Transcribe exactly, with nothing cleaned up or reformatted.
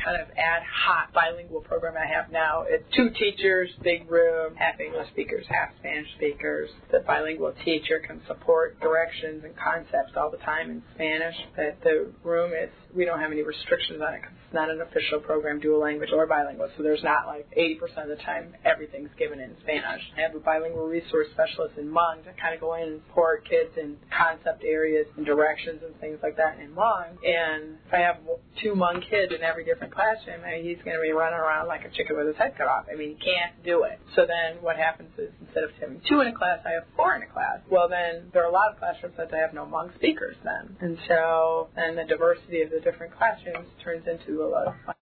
kind of ad hoc bilingual program I have now. It's two teachers, big room, half English speakers, half Spanish speakers. The bilingual teacher can support directions and concepts all the time in Spanish. But the room is, we don't have any restrictions on it because it's not an official program, dual language or bilingual. So there's not like eighty percent of the time everything's given in Spanish. I have a bilingual resource specialist in Hmong to kind of go in and support kids in concept areas and directions and things like that in Hmong. And if I have two Hmong kids in every different classroom, I mean, he's going to be running around like a chicken with his head cut off. I mean, he can't do it. So then what happens is instead of having two in a class, I have four in a class. Well, then there are a lot of classrooms that have no Hmong speakers then. And so then the diversity of the different classrooms turns into a lot of fun.